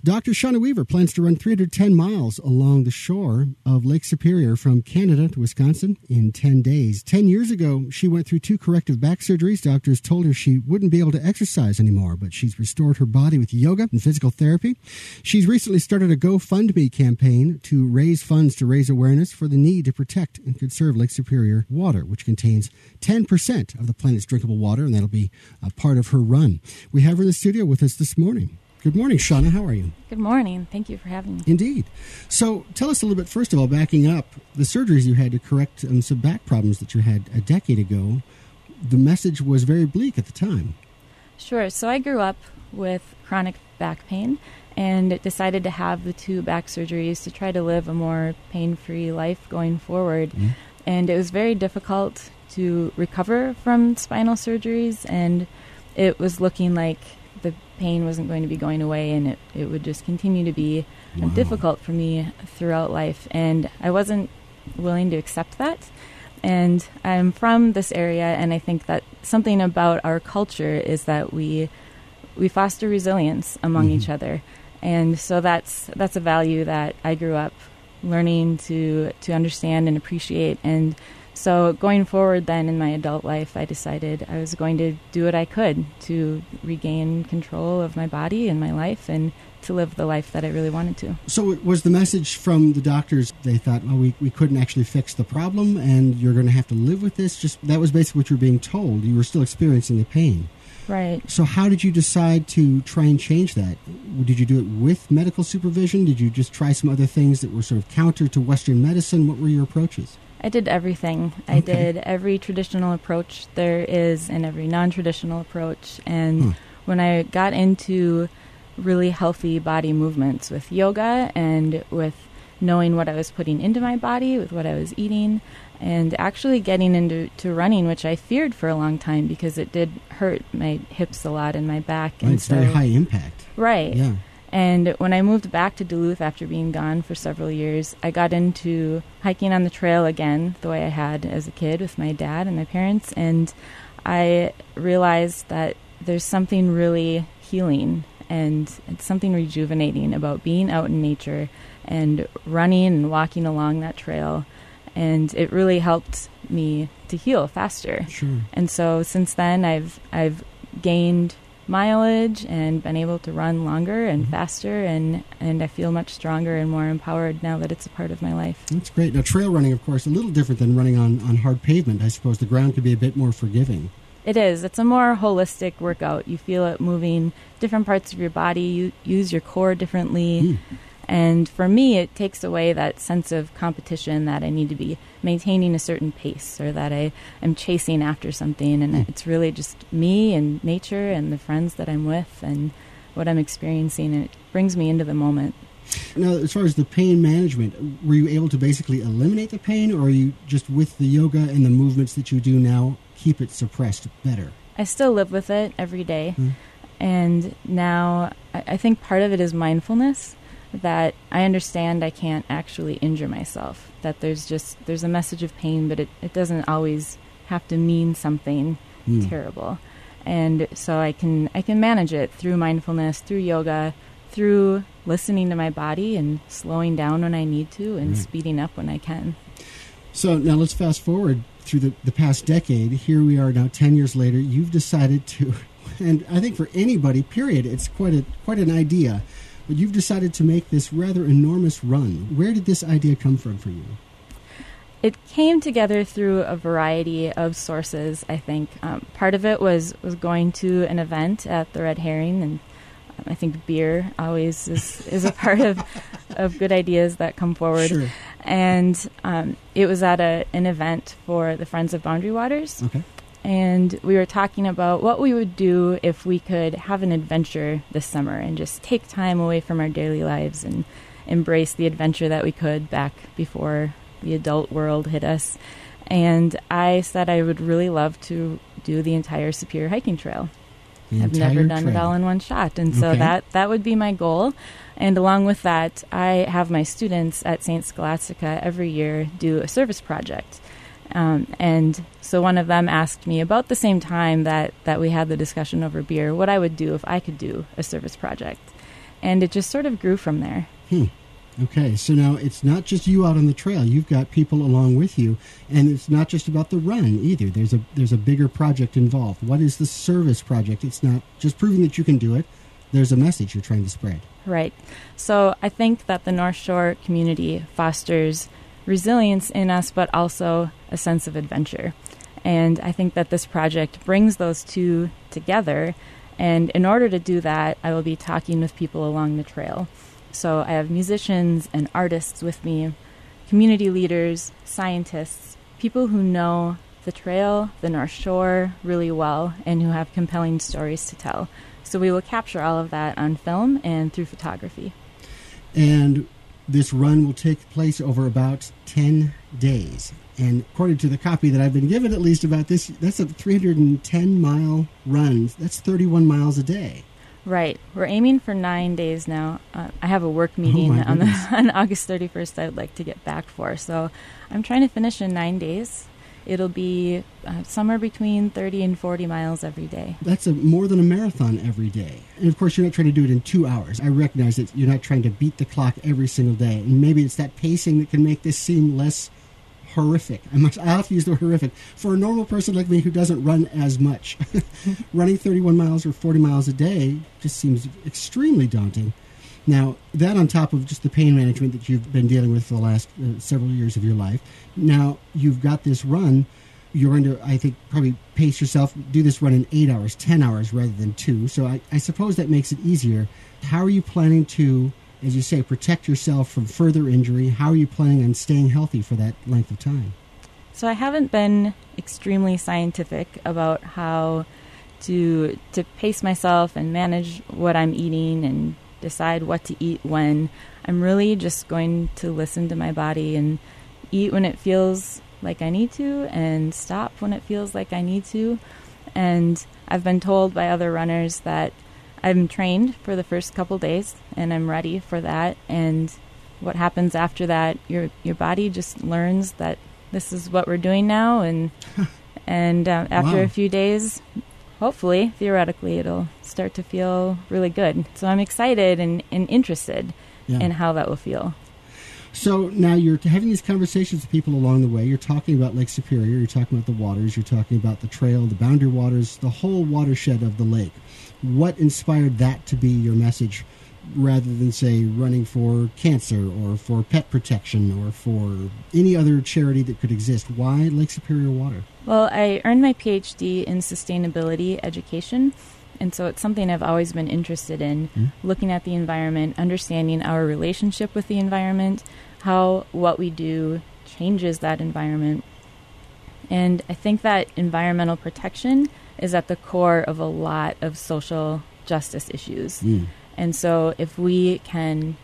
Dr. Shauna Weaver plans to run 310 miles along the shore of Lake Superior from Canada to Wisconsin in 10 days. 10 years ago, she went through 2 corrective back surgeries. Doctors told her she wouldn't be able to exercise anymore, but she's restored her body with yoga and physical therapy. She's recently started a GoFundMe campaign to raise funds to raise awareness for the need to protect and conserve Lake Superior water, which contains 10% of the planet's drinkable water, and that'll be a part of her run. We have her in the studio with us this morning. Good morning, Shauna. How are you? Good morning. Thank you for having me. Indeed. So tell us a little bit, first of all, backing up, the surgeries you had to correct some back problems that you had a decade ago. The message was very bleak at the time. Sure. So I grew up with chronic back pain and decided to have the 2 back surgeries to try to live a more pain-free life going forward. Mm-hmm. And it was very difficult to recover from spinal surgeries, and it was looking like the pain wasn't going to be going away, and it would just continue to be difficult for me throughout life. And I wasn't willing to accept that. And I'm from this area, and I think that something about our culture is that we foster resilience among each other. And so that's a value that I grew up learning to understand and appreciate. And so going forward then in my adult life, I decided I was going to do what I could to regain control of my body and my life and to live the life that I really wanted to. So it was the message from the doctors, they thought, oh, we couldn't actually fix the problem and you're going to have to live with this? That was basically what you were being told. You were still experiencing the pain. Right. So how did you decide to try and change that? Did you do it with medical supervision? Did you just try some other things that were sort of counter to Western medicine? What were your approaches? I did everything. I did every traditional approach there is and every non-traditional approach. And when I got into really healthy body movements with yoga and with knowing what I was putting into my body, with what I was eating, and actually getting into running, which I feared for a long time because it did hurt my hips a lot and my back. Right, and it's very high impact. Right. Yeah. And when I moved back to Duluth after being gone for several years, I got into hiking on the trail again, the way I had as a kid with my dad and my parents. And I realized that there's something really healing and it's something rejuvenating about being out in nature and running and walking along that trail. And it really helped me to heal faster. Sure. And so since then, I've gained mileage and been able to run longer and faster, and I feel much stronger and more empowered now that it's a part of my life. That's great. Now, trail running, of course, a little different than running on hard pavement. I suppose the ground could be a bit more forgiving. It is. It's a more holistic workout. You feel it moving different parts of your body. You use your core differently. And for me, it takes away that sense of competition that I need to be maintaining a certain pace or that I am chasing after something. And it's really just me and nature and the friends that I'm with and what I'm experiencing. And it brings me into the moment. Now, as far as the pain management, were you able to basically eliminate the pain, or are you just with the yoga and the movements that you do now keep it suppressed better? I still live with it every day. And now I think part of it is mindfulness. That I understand I can't actually injure myself, that there's a message of pain, but it doesn't always have to mean something terrible. And so I can manage it through mindfulness, through yoga, through listening to my body and slowing down when I need to and speeding up when I can. So now let's fast forward through the past decade. Here we are now 10 years later. You've decided to, and I think for anybody, period, it's quite an idea. But you've decided to make this rather enormous run. Where did this idea come from for you? It came together through a variety of sources, I think. Part of it was going to an event at the Red Herring, and I think beer always is a part of good ideas that come forward. Sure. And it was at an event for the Friends of Boundary Waters. Okay. And we were talking about what we would do if we could have an adventure this summer and just take time away from our daily lives and embrace the adventure that we could back before the adult world hit us. And I said I would really love to do the entire Superior Hiking Trail. I've never done it all in one shot. And so that would be my goal. And along with that, I have my students at St. Scholastica every year do a service project. And so one of them asked me about the same time that we had the discussion over beer, what I would do if I could do a service project. And it just sort of grew from there. Okay, so now it's not just you out on the trail. You've got people along with you, and it's not just about the run either. There's a bigger project involved. What is the service project? It's not just proving that you can do it. There's a message you're trying to spread. Right. So I think that the North Shore community fosters resilience in us, but also a sense of adventure. And I think that this project brings those two together. And in order to do that, I will be talking with people along the trail. So I have musicians and artists with me, community leaders, scientists, people who know the trail, the North Shore really well, and who have compelling stories to tell. So we will capture all of that on film and through photography. And this run will take place over about 10 days. And according to the copy that I've been given, at least about this, that's a 310-mile run. That's 31 miles a day. Right. We're aiming for 9 days now. I have a work meeting on August 31st I would like to get back for. So I'm trying to finish in 9 days. It'll be somewhere between 30 and 40 miles every day. That's more than a marathon every day. And of course, you're not trying to do it in 2 hours. I recognize that you're not trying to beat the clock every single day. And maybe it's that pacing that can make this seem less horrific. I have to use the word horrific. For a normal person like me who doesn't run as much, running 31 miles or 40 miles a day just seems extremely daunting. Now, that on top of just the pain management that you've been dealing with for the last several years of your life, now you've got this run. You're going to, I think, probably pace yourself, do this run in 8 hours, 10 hours rather than 2. So I suppose that makes it easier. How are you planning to, as you say, protect yourself from further injury? How are you planning on staying healthy for that length of time? So I haven't been extremely scientific about how to pace myself and manage what I'm eating and decide what to eat when. I'm really just going to listen to my body and eat when it feels like I need to and stop when it feels like I need to. And I've been told by other runners that I'm trained for the first couple days and I'm ready for that. And what happens after that, your body just learns that this is what we're doing now. And after a few days, hopefully, theoretically, it'll start to feel really good. So I'm excited and interested in how that will feel. So now you're having these conversations with people along the way. You're talking about Lake Superior. You're talking about the waters. You're talking about the trail, the boundary waters, the whole watershed of the lake. What inspired that to be your message rather than, say, running for cancer or for pet protection or for any other charity that could exist? Why Lake Superior Water? Well, I earned my PhD in sustainability education, and so it's something I've always been interested in, looking at the environment, understanding our relationship with the environment, how what we do changes that environment. And I think that environmental protection is at the core of a lot of social justice issues. And so if we can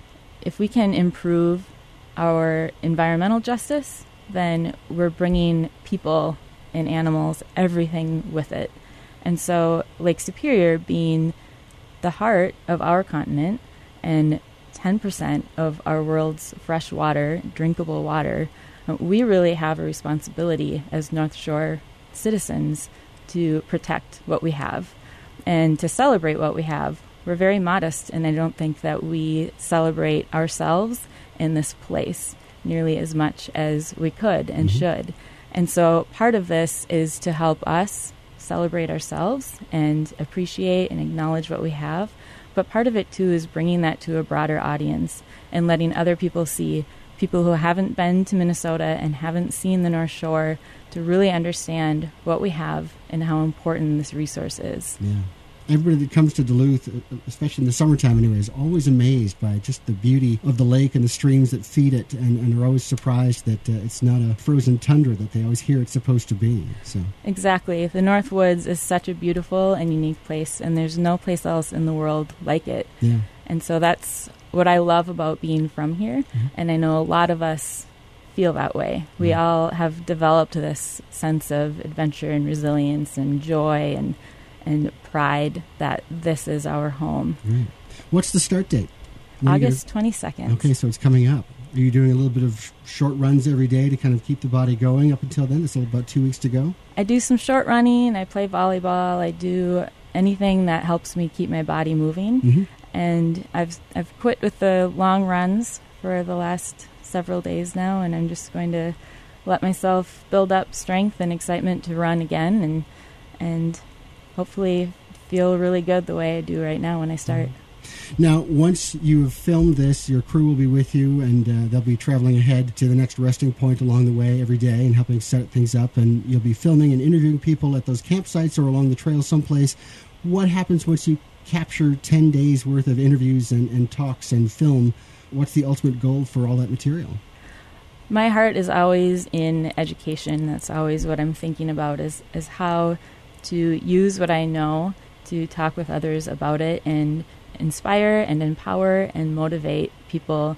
improve our environmental justice, then we're bringing people and animals, everything with it. And so Lake Superior being the heart of our continent and 10% of our world's fresh water, drinkable water, we really have a responsibility as North Shore citizens to protect what we have and to celebrate what we have. We're very modest, and I don't think that we celebrate ourselves in this place nearly as much as we could and should. And so part of this is to help us celebrate ourselves and appreciate and acknowledge what we have. But part of it, too, is bringing that to a broader audience and letting other people see, people who haven't been to Minnesota and haven't seen the North Shore, to really understand what we have and how important this resource is. Yeah. Everybody that comes to Duluth, especially in the summertime anyway, is always amazed by just the beauty of the lake and the streams that feed it, and are always surprised that it's not a frozen tundra that they always hear it's supposed to be. So exactly. The North Woods is such a beautiful and unique place, and there's no place else in the world like it. Yeah. And so that's what I love about being from here, and I know a lot of us feel that way. We all have developed this sense of adventure and resilience and joy and pride that this is our home. Right. What's the start date? August 22nd. Okay, so it's coming up. Are you doing a little bit of short runs every day to kind of keep the body going up until then? It's about 2 weeks to go. I do some short running. I play volleyball. I do anything that helps me keep my body moving. And I've quit with the long runs for the last several days now, and I'm just going to let myself build up strength and excitement to run again, and hopefully feel really good the way I do right now when I start. Now, once you have filmed this, your crew will be with you, and they'll be traveling ahead to the next resting point along the way every day and helping set things up, and you'll be filming and interviewing people at those campsites or along the trail someplace. What happens once you capture 10 days worth of interviews and talks and film? What's the ultimate goal for all that material? My heart is always in education. That's always what I'm thinking about, is how to use what I know to talk with others about it and inspire and empower and motivate people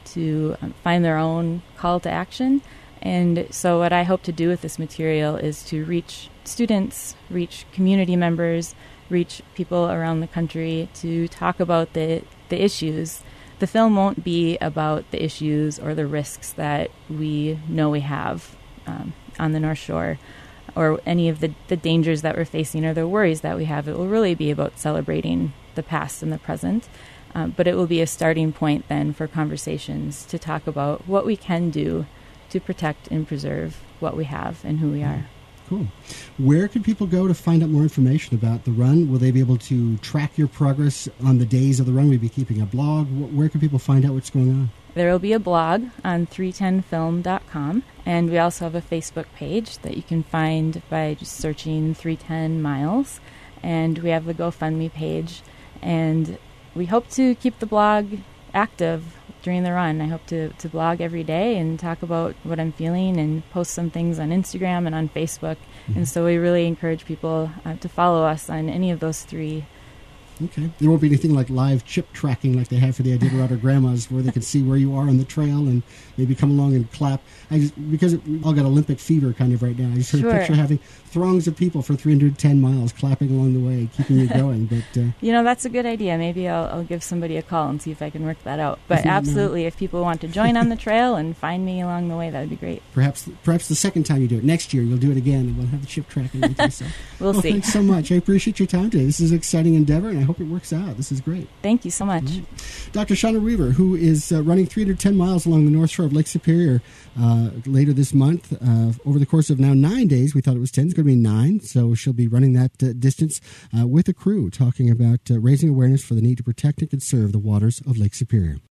to find their own call to action. And so what I hope to do with this material is to reach students, reach community members, reach people around the country to talk about the issues. The film won't be about the issues or the risks that we know we have on the North Shore, or any of the dangers that we're facing or the worries that we have. It will really be about celebrating the past and the present, but it will be a starting point then for conversations to talk about what we can do to protect and preserve what we have and who we are. Cool. Where can people go to find out more information about the run? Will they be able to track your progress on the days of the run? Will you be keeping a blog? Where can people find out what's going on? There will be a blog on 310film.com, and we also have a Facebook page that you can find by just searching 310 Miles, and we have the GoFundMe page, and we hope to keep the blog active during the run. I hope to blog every day and talk about what I'm feeling and post some things on Instagram and on Facebook. Mm-hmm. And so we really encourage people to follow us on any of those three. Okay. There won't be anything like live chip tracking like they have for the Iditarod or Grandmas, where they can see where you are on the trail and maybe come along and clap. Because we all got Olympic fever kind of right now. I just sort of picture having throngs of people for 310 miles clapping along the way, keeping you going. But that's a good idea. Maybe I'll give somebody a call and see if I can work that out. But absolutely, if people want to join on the trail and find me along the way, that would be great. Perhaps the second time you do it. Next year, you'll do it again, and we'll have the chip tracking with you. So. We'll see. Thanks so much. I appreciate your time today. This is an exciting endeavor, and I hope it works out. This is great. Thank you so much. Right. Dr. Shauna Weaver, who is running 310 miles along the North Shore of Lake Superior later this month, over the course of now 9 days. We thought it was 10. It's going to be 9, so she'll be running that distance with a crew, talking about raising awareness for the need to protect and conserve the waters of Lake Superior.